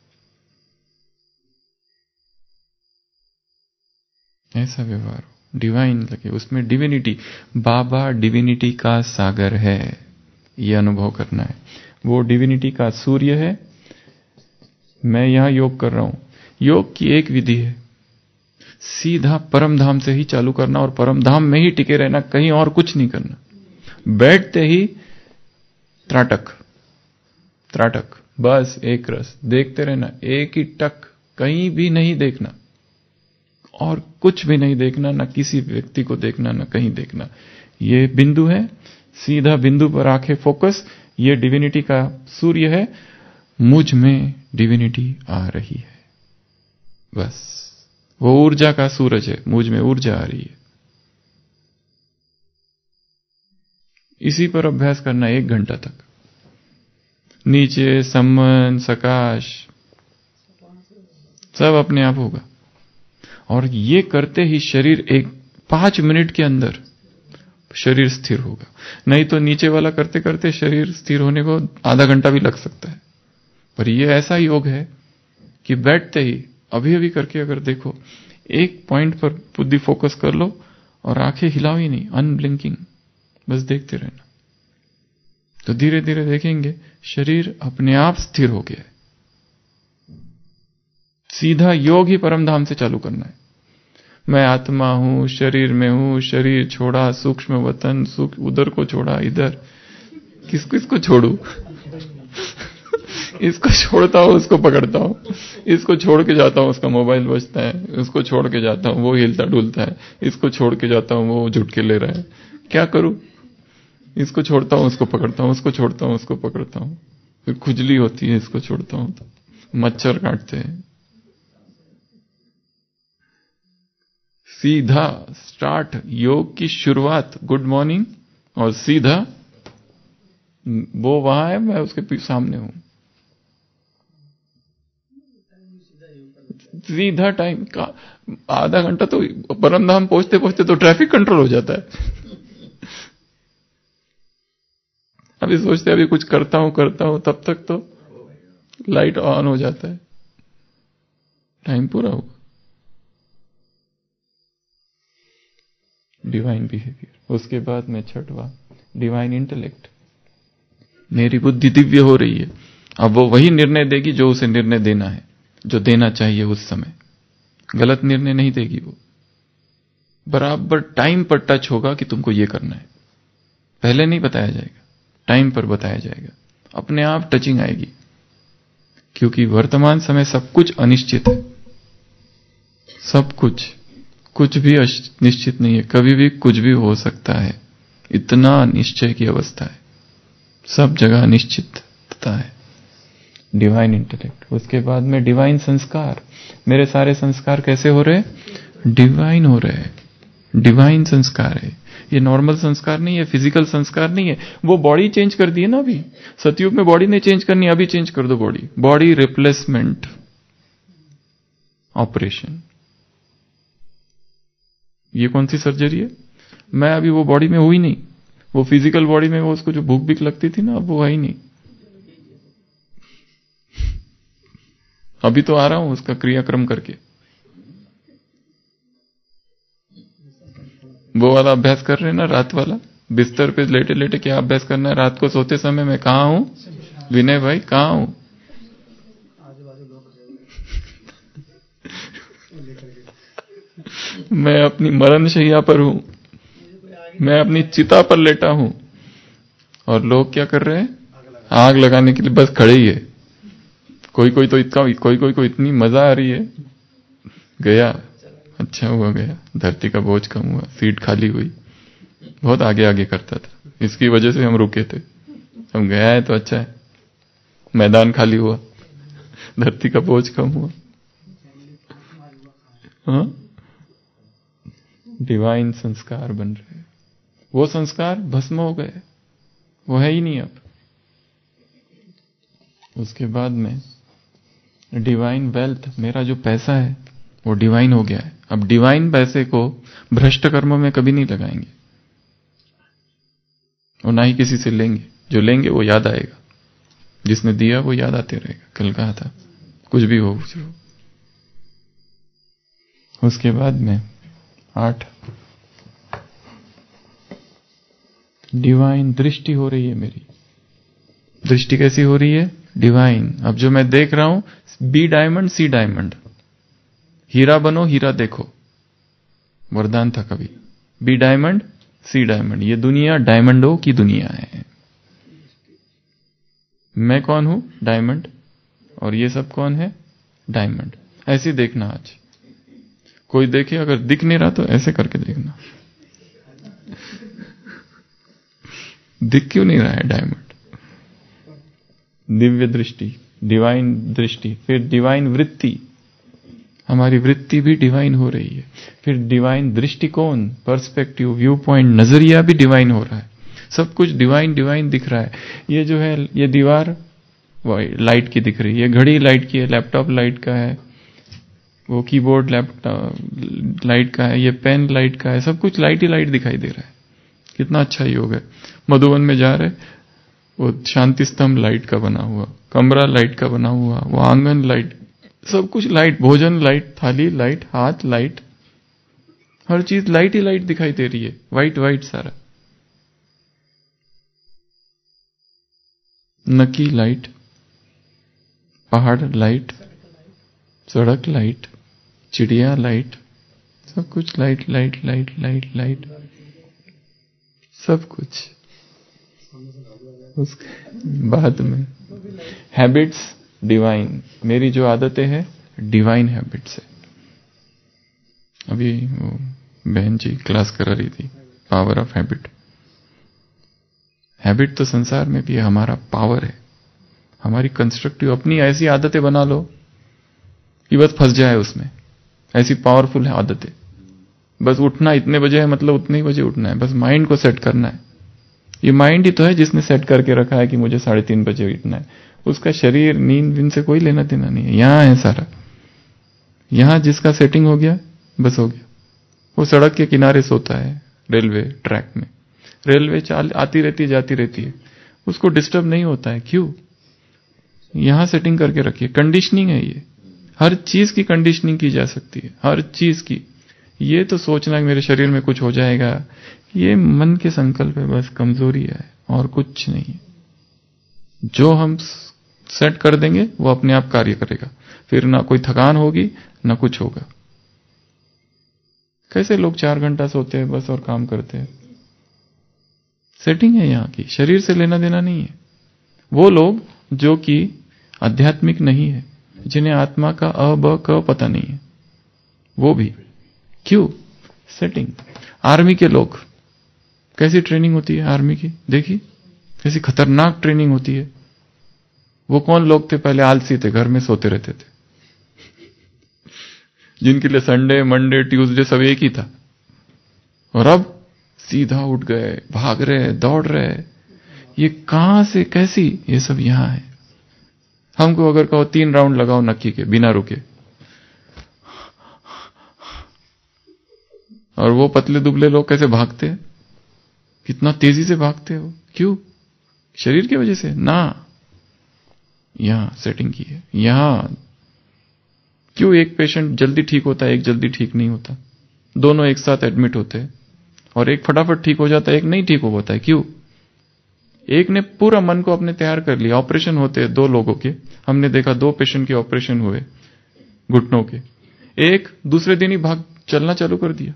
ऐसा व्यवहार हो, डिवाइन लगे, उसमें डिविनिटी। बाबा डिविनिटी का सागर है, यह अनुभव करना है। वो डिविनिटी का सूर्य है। मैं यहां योग कर रहा हूं, योग की एक विधि है, सीधा परम धाम से ही चालू करना और परम धाम में ही टिके रहना, कहीं और कुछ नहीं करना। बैठते ही त्राटक त्राटक, बस एक रस देखते रहना, एक ही टक, कहीं भी नहीं देखना और कुछ भी नहीं देखना, ना किसी व्यक्ति को देखना, ना कहीं देखना। ये बिंदु है, सीधा बिंदु पर आंखें फोकस। ये डिविनिटी का सूर्य है, मुझ में डिविनिटी आ रही है, बस वो ऊर्जा का सूरज है, मुझ में ऊर्जा आ रही है। इसी पर अभ्यास करना एक घंटा तक। नीचे सम्मन सकाश सब अपने आप होगा, और ये करते ही शरीर एक पांच मिनट के अंदर शरीर स्थिर होगा। नहीं तो नीचे वाला करते करते शरीर स्थिर होने को आधा घंटा भी लग सकता है। पर यह ऐसा योग है कि बैठते ही अभी अभी करके अगर देखो, एक पॉइंट पर बुद्धि फोकस कर लो और आंखें हिलाओ ही नहीं, अनब्लिंकिंग, बस देखते रहना। तो धीरे धीरे देखेंगे शरीर अपने आप स्थिर हो गया है। सीधा योग ही परम धाम से चालू करना है। मैं आत्मा हूं, शरीर में हूं, शरीर छोड़ा, सूक्ष्म वतन, सुख उधर को छोड़ा, इधर किस किसको छोड़ू इसको छोड़ता हूं, उसको पकड़ता हूं, इसको छोड़ के जाता हूं, उसका मोबाइल बजता है, उसको छोड़ के जाता हूं, वो हिलता डुलता है, इसको छोड़ के जाता हूं, वो झुटके ले रहा है, क्या करूं? इसको छोड़ता हूं, उसको पकड़ता हूं, उसको छोड़ता हूं, उसको पकड़ता हूं, फिर खुजली होती है, इसको छोड़ता हूं तो मच्छर काटते हैं। सीधा स्टार्ट, योग की शुरुआत गुड मॉर्निंग, और सीधा वो वहां है, मैं उसके सामने हूं। सीधा टाइम का आधा घंटा तो परम धाम पहुंचते पहुंचते तो ट्रैफिक कंट्रोल हो जाता है। अभी सोचते अभी कुछ करता हूं करता हूं तब तक तो लाइट ऑन हो जाता है, टाइम पूरा होगा। Divine behaviour. उसके बाद में छठवा, डिवाइन इंटेलेक्ट। मेरी बुद्धि दिव्य हो रही है, अब वो वही निर्णय देगी जो उसे निर्णय देना है, जो देना चाहिए उस समय। गलत निर्णय नहीं देगी, वो बराबर टाइम पर टच होगा कि तुमको ये करना है। पहले नहीं बताया जाएगा, टाइम पर बताया जाएगा, अपने आप टचिंग आएगी। क्योंकि वर्तमान समय सब कुछ अनिश्चित है, सब कुछ, कुछ भी निश्चित नहीं है, कभी भी कुछ भी हो सकता है, इतना निश्चय की अवस्था है, सब जगह निश्चितता है। Divine intellect. उसके बाद में डिवाइन संस्कार। मेरे सारे संस्कार कैसे हो रहे हैं? डिवाइन हो रहे हैं, डिवाइन संस्कार है। ये नॉर्मल संस्कार नहीं है, फिजिकल संस्कार नहीं है। वो बॉडी चेंज कर दी है ना, अभी सतयुग में बॉडी नहीं चेंज करनी, अभी चेंज कर दो बॉडी। Body replacement operation. ये कौन सी सर्जरी है? मैं अभी वो बॉडी में हुई नहीं, वो फिजिकल बॉडी में, वो उसको जो भूख भीख लगती थी ना, अब वो है ही नहीं। अभी तो आ रहा हूं उसका क्रियाक्रम करके। वो वाला अभ्यास कर रहे हैं ना, रात वाला, बिस्तर पे लेटे लेटे क्या अभ्यास करना है रात को सोते समय। मैं कहां हूं विनय भाई, कहां हूं? मैं अपनी मरण शैया पर हूं, मैं अपनी चिता पर लेटा हूं, और लोग क्या कर रहे हैं? आग लगाने के लिए बस खड़े ही है। कोई कोई तो इतना, कोई कोई को इतनी मजा आ रही है, गया, अच्छा हुआ गया, धरती का बोझ कम हुआ, सीट खाली हुई। बहुत आगे आगे करता था, इसकी वजह से हम रुके थे। हम गया है तो अच्छा है, मैदान खाली हुआ, धरती का बोझ कम हुआ। हाँ, डिवाइन संस्कार बन रहे हैं। वो संस्कार भस्म हो गए, वो है ही नहीं अब। उसके बाद में डिवाइन वेल्थ। मेरा जो पैसा है वो डिवाइन हो गया है। अब डिवाइन पैसे को भ्रष्ट कर्म में कभी नहीं लगाएंगे, और ना ही किसी से लेंगे। जो लेंगे वो याद आएगा, जिसने दिया वो याद आते रहेगा, कल कहा था, कुछ भी हो कुछ हो। उसके बाद में आठ, डिवाइन दृष्टि हो रही है मेरी। दृष्टि कैसी हो रही है? डिवाइन। अब जो मैं देख रहा हूं, बी डायमंड सी डायमंड, हीरा बनो हीरा देखो, वरदान था कभी। Be diamond see diamond. ये दुनिया डायमंडों की दुनिया है। मैं कौन हूं? डायमंड। और ये सब कौन है? डायमंड। ऐसे देखना। आज कोई देखे, अगर दिख नहीं रहा तो ऐसे करके देखना, दिख क्यों नहीं रहा है? डायमंड। दिव्य दृष्टि, डिवाइन दृष्टि। फिर डिवाइन वृत्ति, हमारी वृत्ति भी डिवाइन हो रही है। फिर डिवाइन दृष्टिकोण, पर्सपेक्टिव, व्यू पॉइंट, नजरिया भी डिवाइन हो रहा है। सब कुछ डिवाइन डिवाइन दिख रहा है। ये जो है, ये दीवार वो लाइट की दिख रही है, घड़ी लाइट की है, लैपटॉप लाइट का है, वो कीबोर्ड लैपटॉप लाइट का है, ये पेन लाइट का है, सब कुछ लाइट ही लाइट दिखाई दे रहा है। कितना अच्छा योग है। मधुबन में जा रहे, वो शांति स्तंभ लाइट का बना हुआ, कमरा लाइट का बना हुआ, वो आंगन लाइट, सब कुछ लाइट, भोजन लाइट, थाली लाइट, हाथ लाइट, हर चीज लाइट ही लाइट दिखाई दे रही है, वाइट वाइट सारा। नकी लाइट, पहाड़ लाइट, सड़क लाइट, चिड़िया लाइट, सब कुछ light light light light light, सब कुछ। उसके बाद में हैबिट्स डिवाइन, मेरी जो आदतें हैं डिवाइन हैबिट्स है। अभी वो बहन जी क्लास करा रही थी, पावर ऑफ हैबिट। हैबिट तो संसार में भी है, हमारा पावर है, हमारी कंस्ट्रक्टिव अपनी ऐसी आदतें बना लो कि बस फंस जाए उसमें, ऐसी पावरफुल है आदतें। बस उठना इतने बजे है मतलब उतने ही बजे उठना है, बस माइंड को सेट करना है। ये माइंड ही तो है जिसने सेट करके रखा है कि मुझे साढ़े तीन बजे उठना है। उसका शरीर नींद विन से कोई लेना देना नहीं है, यहां है सारा। यहां जिसका सेटिंग हो गया बस हो गया। वो सड़क के किनारे सोता है, रेलवे ट्रैक में, रेलवे चाल आती रहती है जाती रहती है, उसको डिस्टर्ब नहीं होता है। क्यों? यहां सेटिंग करके रखिए। कंडीशनिंग है ये, हर चीज की कंडीशनिंग की जा सकती है, हर चीज की। ये तो सोचना कि मेरे शरीर में कुछ हो जाएगा, ये मन के संकल्प है, बस कमजोरी है और कुछ नहीं है। जो हम सेट कर देंगे वो अपने आप कार्य करेगा, फिर ना कोई थकान होगी ना कुछ होगा। कैसे लोग चार घंटा सोते हैं बस और काम करते हैं, सेटिंग है यहाँ की, शरीर से लेना देना नहीं है। वो लोग जो कि आध्यात्मिक नहीं है, जिन्हें आत्मा का अ ब क पता नहीं है, वो भी क्यों? सेटिंग। आर्मी के लोग, कैसी ट्रेनिंग होती है आर्मी की, देखी कैसी खतरनाक ट्रेनिंग होती है। वो कौन लोग थे? पहले आलसी थे, घर में सोते रहते थे, जिनके लिए संडे मंडे ट्यूसडे सब एक ही था, और अब सीधा उठ गए, भाग रहे, दौड़ रहे। ये कहां से, कैसी? ये सब यहां है। हमको अगर कहो तीन राउंड लगाओ नक्की के बिना रुके, और वो पतले दुबले लोग कैसे भागते हैं, कितना तेजी से भागते हो। क्यों? शरीर की वजह से ना, यहां सेटिंग की है। यहां क्यों एक पेशेंट जल्दी ठीक होता है, एक जल्दी ठीक नहीं होता, दोनों एक साथ एडमिट होते हैं, और एक फटाफट ठीक हो जाता है, एक नहीं ठीक हो पाता है। क्यों? एक ने पूरा मन को अपने तैयार कर लिया। ऑपरेशन होते हैं दो लोगों के, हमने देखा दो पेशेंट के ऑपरेशन हुए घुटनों के, एक दूसरे दिन ही भाग चलना चालू कर दिया,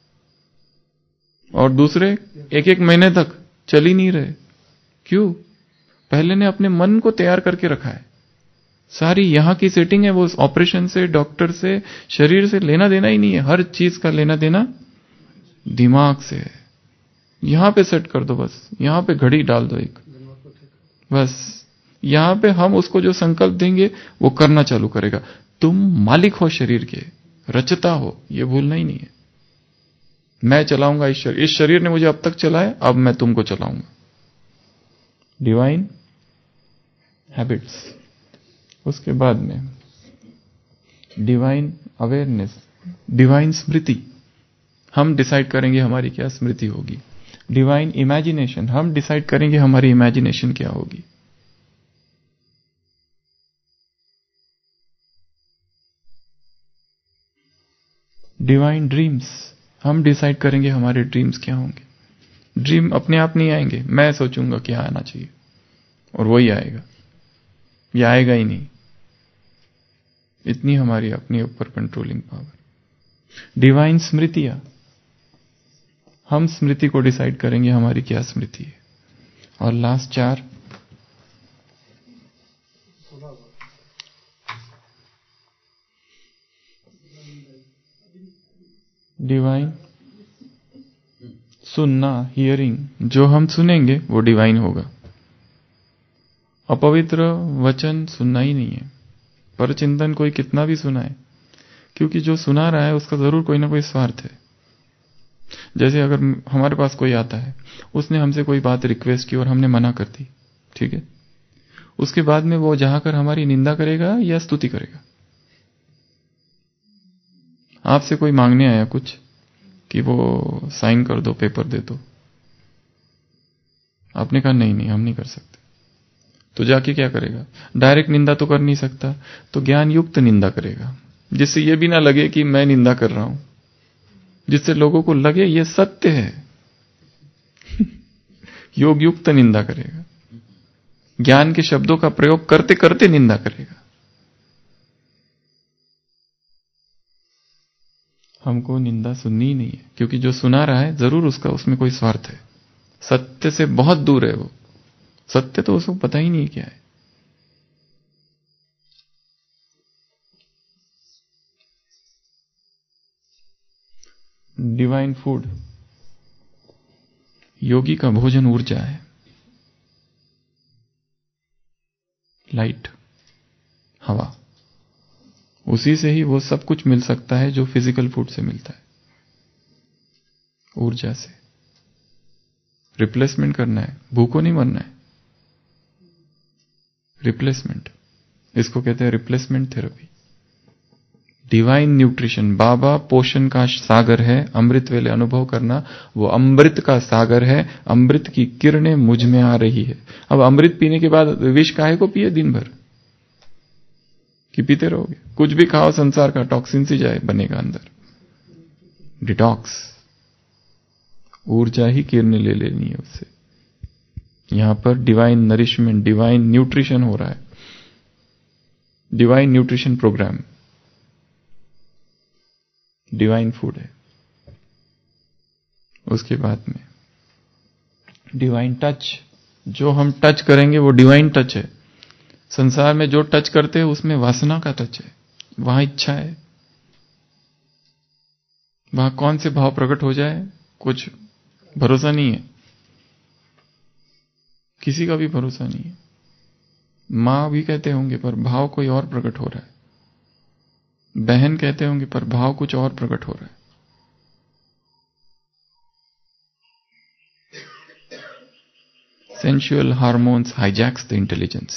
और दूसरे एक एक महीने तक चल ही नहीं रहे। क्यों? पहले ने अपने मन को तैयार करके रखा है। सारी यहां की सेटिंग है, वो ऑपरेशन से, डॉक्टर से, शरीर से लेना देना ही नहीं है। हर चीज का लेना देना दिमाग से है। यहां पे सेट कर दो, बस यहां पे घड़ी डाल दो एक, बस यहां पे हम उसको जो संकल्प देंगे वो करना चालू करेगा। तुम मालिक हो शरीर के, रचता हो, ये भूलना ही नहीं है। मैं चलाऊंगा इस शरीर, इस शरीर ने मुझे अब तक चलाया, अब मैं तुमको चलाऊंगा। Divine habits. उसके बाद में डिवाइन अवेयरनेस, डिवाइन स्मृति, हम डिसाइड करेंगे हमारी क्या स्मृति होगी। डिवाइन इमेजिनेशन, हम डिसाइड करेंगे हमारी इमेजिनेशन क्या होगी। डिवाइन ड्रीम्स, हम डिसाइड करेंगे हमारे ड्रीम्स क्या होंगे। ड्रीम अपने आप नहीं आएंगे, मैं सोचूंगा क्या आना चाहिए और वही आएगा, या आएगा ही नहीं। इतनी हमारी अपने ऊपर कंट्रोलिंग पावर। डिवाइन स्मृतियां, हम स्मृति को डिसाइड करेंगे हमारी क्या स्मृति है। और लास्ट चार, डिवाइन सुनना, हियरिंग, जो हम सुनेंगे वो डिवाइन होगा। अपवित्र वचन सुनना ही नहीं है। पर चिंतन कोई कितना भी सुनाए, क्योंकि जो सुना रहा है उसका जरूर कोई ना कोई स्वार्थ है। जैसे अगर हमारे पास कोई आता है, उसने हमसे कोई बात रिक्वेस्ट की और हमने मना कर दी, ठीक है, उसके बाद में वो जहां कर हमारी निंदा करेगा या स्तुति करेगा। आपसे कोई मांगने आया कुछ कि वो साइन कर दो, पेपर दे दो, आपने कहा नहीं नहीं हम नहीं कर सकते, तो जाके क्या करेगा? डायरेक्ट निंदा तो कर नहीं सकता, तो ज्ञान युक्त निंदा करेगा, जिससे ये भी ना लगे कि मैं निंदा कर रहा हूं, जिससे लोगों को लगे ये सत्य है। योग युक्त निंदा करेगा, ज्ञान के शब्दों का प्रयोग करते करते निंदा करेगा। हमको निंदा सुननी ही नहीं है, क्योंकि जो सुना रहा है जरूर उसका उसमें कोई स्वार्थ है, सत्य से बहुत दूर है वो। सत्य तो उसको पता ही नहीं क्या है। डिवाइन फूड, योगी का भोजन ऊर्जा है, लाइट, हवा, उसी से ही वो सब कुछ मिल सकता है जो फिजिकल फूड से मिलता है। ऊर्जा से रिप्लेसमेंट करना है, भूखों नहीं मरना है। रिप्लेसमेंट, इसको कहते हैं रिप्लेसमेंट थेरेपी। डिवाइन न्यूट्रिशन, बाबा पोषण का सागर है, अमृत वेले अनुभव करना, वो अमृत का सागर है, अमृत की किरणें मुझ में आ रही है। अब अमृत पीने के बाद विष काहे को पिए दिन भर, कि पीते रहोगे? कुछ भी खाओ संसार का, टॉक्सिन से जाए बनेगा अंदर, डिटॉक्स, ऊर्जा ही किरणें ले लेनी है उससे। यहां पर डिवाइन नरिशमेंट, डिवाइन न्यूट्रिशन हो रहा है, divine nutrition programme, divine food है। उसके बाद में डिवाइन टच, जो हम टच करेंगे वो डिवाइन टच है। संसार में जो टच करते हैं उसमें वासना का टच है, वहां इच्छा है, वहां कौन से भाव प्रकट हो जाए कुछ भरोसा नहीं है, किसी का भी भरोसा नहीं है। मां भी कहते होंगे पर भाव कोई और प्रकट हो रहा है, बहन कहते होंगे पर भाव कुछ और प्रकट हो रहा है। Sensual hormones hijacks the intelligence,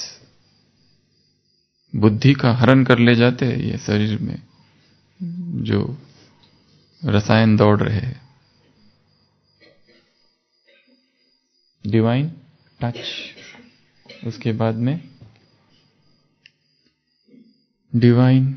बुद्धि का हरण कर ले जाते हैं ये शरीर में जो रसायन दौड़ रहे हैं। डिवाइन टच, उसके बाद में डिवाइन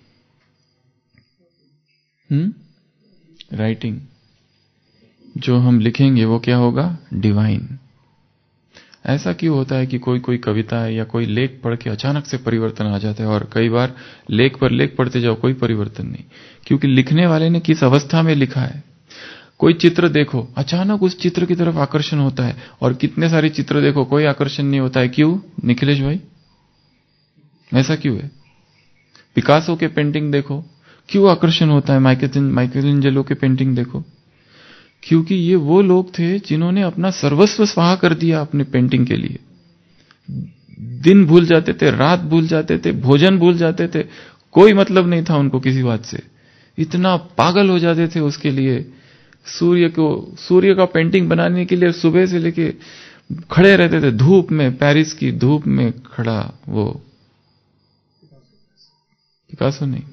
हम्म राइटिंग, जो हम लिखेंगे वो क्या होगा? डिवाइन। ऐसा क्यों होता है कि कोई कोई कविता है या कोई लेख पढ़ के अचानक से परिवर्तन आ जाता है, और कई बार लेख पर लेख पढ़ते जाओ कोई परिवर्तन नहीं? क्योंकि लिखने वाले ने किस अवस्था में लिखा है। कोई चित्र देखो, अचानक उस चित्र की तरफ आकर्षण होता है, और कितने सारे चित्र देखो कोई आकर्षण नहीं होता है। क्यों निखिलेश भाई, ऐसा क्यों है? पिकासो के पेंटिंग देखो, क्यों आकर्षण होता है? माइकलएंजेलो के पेंटिंग देखो, क्योंकि ये वो लोग थे जिन्होंने अपना सर्वस्व स्वाहा कर दिया अपने पेंटिंग के लिए। दिन भूल जाते थे, रात भूल जाते थे, भोजन भूल जाते थे, कोई मतलब नहीं था उनको किसी बात से, इतना पागल हो जाते थे उसके लिए। सूर्य को, सूर्य का पेंटिंग बनाने के लिए सुबह से लेके खड़े रहते थे धूप में, पेरिस की धूप में खड़ा। वो पिकासो नहीं,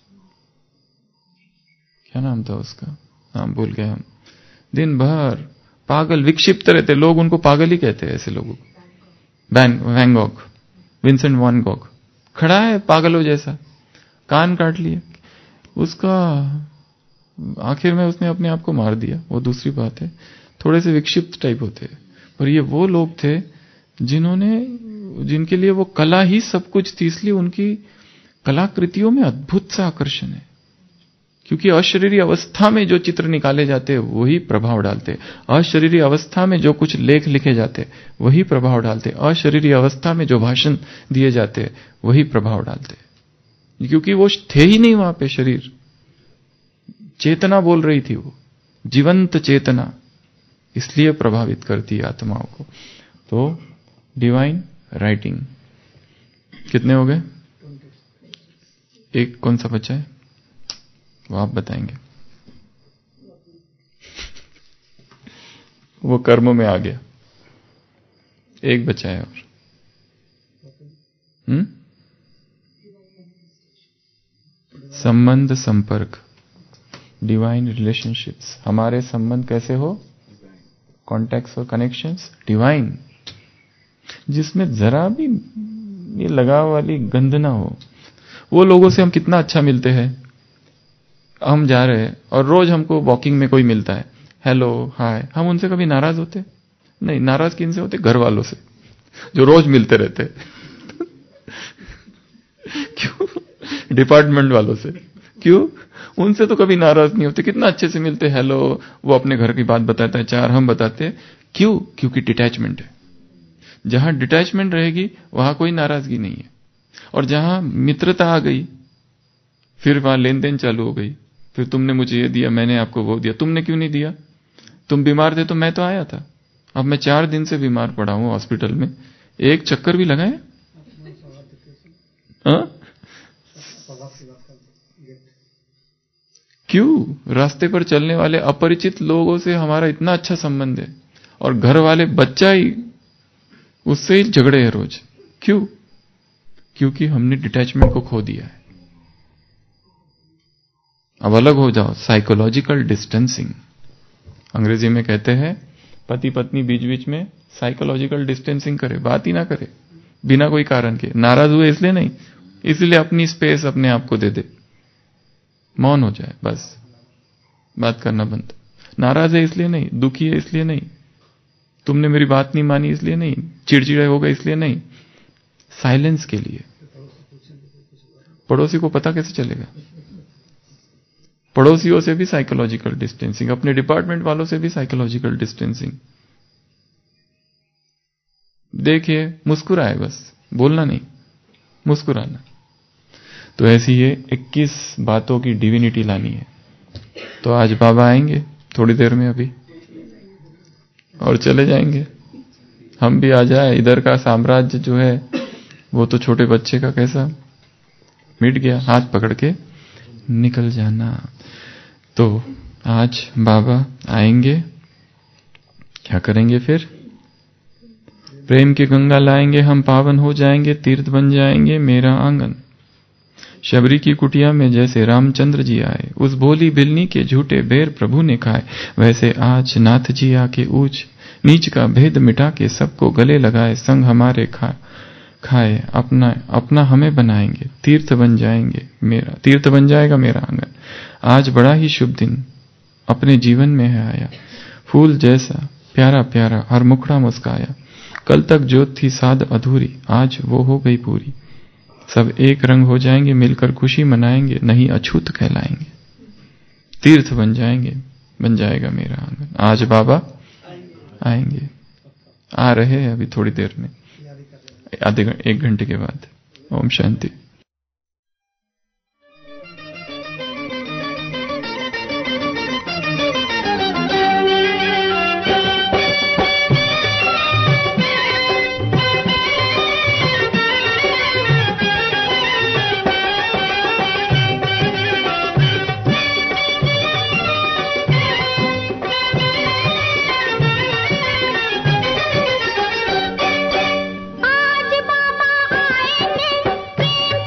क्या नाम था उसका, नाम भूल गए हम। दिन भर पागल विक्षिप्त रहते, लोग उनको पागल ही कहते हैं ऐसे लोगों को। Van van Gogh, Vincent van Gogh खड़ा है पागलों जैसा, कान काट लिए उसका, आखिर में उसने अपने आप को मार दिया, वो दूसरी बात है। थोड़े से विक्षिप्त टाइप होते हैं, पर ये वो लोग थे जिन्होंने, जिनके लिए वो कला ही सब कुछ थी, इसलिए उनकी कलाकृतियों में अद्भुत सा आकर्षण है। क्योंकि अशरीरी अवस्था में जो चित्र निकाले जाते हैं वही प्रभाव डालते, अशरीरी अवस्था में जो कुछ लेख लिखे जाते वही प्रभाव डालते, अशरीरी अवस्था में जो भाषण दिए जाते वही प्रभाव डालते, क्योंकि वो थे ही नहीं वहां पे। शरीर चेतना बोल रही थी, वो जीवंत चेतना, इसलिए प्रभावित करती है आत्माओं को। तो डिवाइन राइटिंग कितने हो गए? एक कौन सा बचा है वो आप बताएंगे। वो कर्म में आ गया, एक बचा है और हम्म संबंध, संपर्क, डिवाइन रिलेशनशिप्स। हमारे संबंध कैसे हो? कॉन्टैक्ट्स और कनेक्शंस डिवाइन। जिसमें जरा भी ये लगाव वाली गंध ना हो, वो लोगों से हम कितना अच्छा मिलते हैं। हम जा रहे हैं और रोज हमको वॉकिंग में कोई मिलता है, हेलो हाय, हम उनसे कभी नाराज होते नहीं। नाराज किन से होते? घर वालों से, जो रोज मिलते रहते क्यों? डिपार्टमेंट वालों से। क्यों? उनसे तो कभी नाराज नहीं होते, कितना अच्छे से मिलते, हेलो, वो अपने घर की बात बताता है, चार हम बताते हैं। क्यों? क्योंकि डिटैचमेंट है। जहां डिटैचमेंट रहेगी वहां कोई नाराजगी नहीं है। और जहां मित्रता आ गई, फिर वहां लेन देन चालू हो गई। फिर तुमने मुझे ये दिया, मैंने आपको वो दिया। तुमने क्यों नहीं दिया? तुम बीमार थे तो मैं तो आया था। अब मैं चार दिन से बीमार पड़ा हूं हॉस्पिटल में, एक चक्कर भी लगाए? हाँ? क्यों? रास्ते पर चलने वाले अपरिचित लोगों से हमारा इतना अच्छा संबंध है, और घर वाले बच्चा ही, उससे ही झगड़े हैं रोज। क्यों? क्योंकि हमने डिटैचमेंट को खो दिया है। अब अलग हो जाओ, साइकोलॉजिकल डिस्टेंसिंग अंग्रेजी में कहते हैं। पति पत्नी बीच बीच में साइकोलॉजिकल डिस्टेंसिंग करे, बात ही ना करे बिना कोई कारण के। नाराज हुए इसलिए नहीं, इसलिए अपनी स्पेस अपने आप को दे दे, मौन हो जाए, बस बात करना बंद। नाराज है इसलिए नहीं, दुखी है इसलिए नहीं, तुमने मेरी बात नहीं मानी इसलिए नहीं, चिड़चिड़े हो गए इसलिए नहीं, साइलेंस के लिए। पड़ोसी को पता कैसे चलेगा? पड़ोसियों से भी साइकोलॉजिकल डिस्टेंसिंग, अपने डिपार्टमेंट वालों से भी साइकोलॉजिकल डिस्टेंसिंग। देखिए, मुस्कुराए, बस बोलना नहीं, मुस्कुराना। तो ऐसी ये इक्कीस बातों की डिविनिटी लानी है। तो आज बाबा आएंगे थोड़ी देर में अभी, और चले जाएंगे। हम भी आ जाए, इधर का साम्राज्य जो है वो तो छोटे बच्चे का कैसा मिट गया, हाथ पकड़ के निकल जाना। तो आज बाबा आएंगे, क्या करेंगे फिर? प्रेम की गंगा लाएंगे, हम पावन हो जाएंगे, तीर्थ बन जाएंगे मेरा आंगन। शबरी की कुटिया में जैसे रामचंद्र जी आए, उस भोली बिलनी के झूठे बेर प्रभु ने खाए, वैसे आज नाथ जी आके ऊंच नीच का भेद मिटा के सबको गले लगाए, संग हमारे खा खाए, अपना अपना हमें बनाएंगे, तीर्थ बन जाएंगे मेरा तीर्थ बन जाएगा मेरा आंगन। आज बड़ा ही शुभ दिन अपने जीवन में है आया, फूल जैसा प्यारा प्यारा हर मुखड़ा मुस्काया, कल तक जो थी साध अधूरी आज वो हो गई पूरी, सब एक रंग हो जाएंगे, मिलकर खुशी मनाएंगे, नहीं अछूत कहलाएंगे, तीर्थ बन जाएंगे, बन जाएगा मेरा आंगन। आज बाबा आएंगे, आ रहे हैं अभी थोड़ी देर में, आधे एक घंटे के बाद। ओम शांति। आज बाबा आएंगे, प्रेम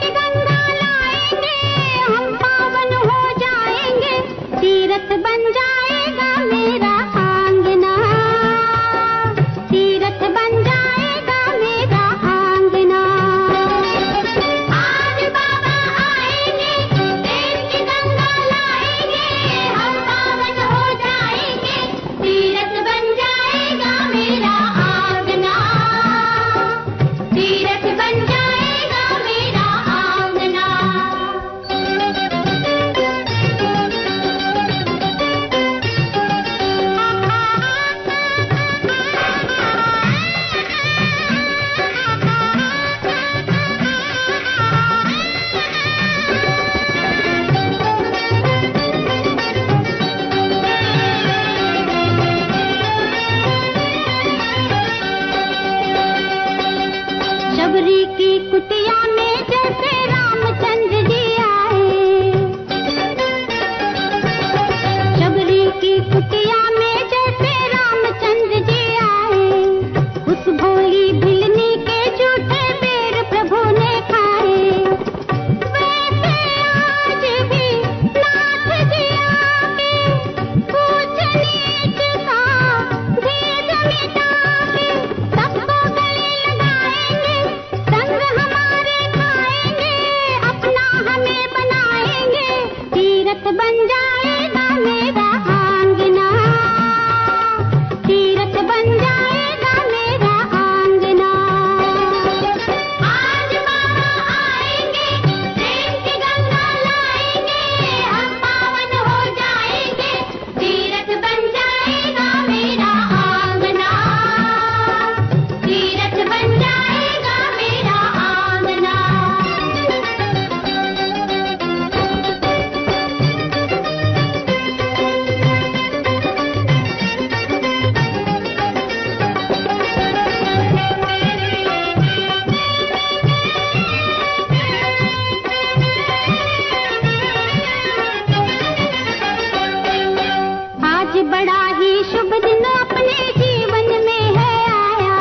आज बड़ा ही शुभ दिन अपने जीवन में है आया,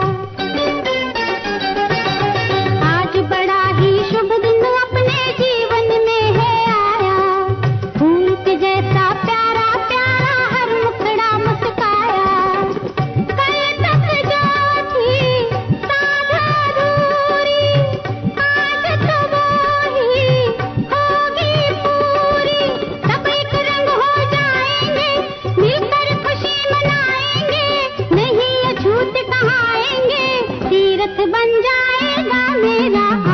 आज बड़ा ही शुभ दिन अपने जीवन में है आया। फूल के जैसा प्यारा प्यारा हर मुखड़ा मुस्काया। कल तक जो थी साध अधूरी, आज तो वो ही होगी पूरी। सब एक रंग हो जाएंगे, मिलकर खुशी मनाएंगे, नहीं अछूत कहाएंगे, तीर्थ बन जाएगा मेरा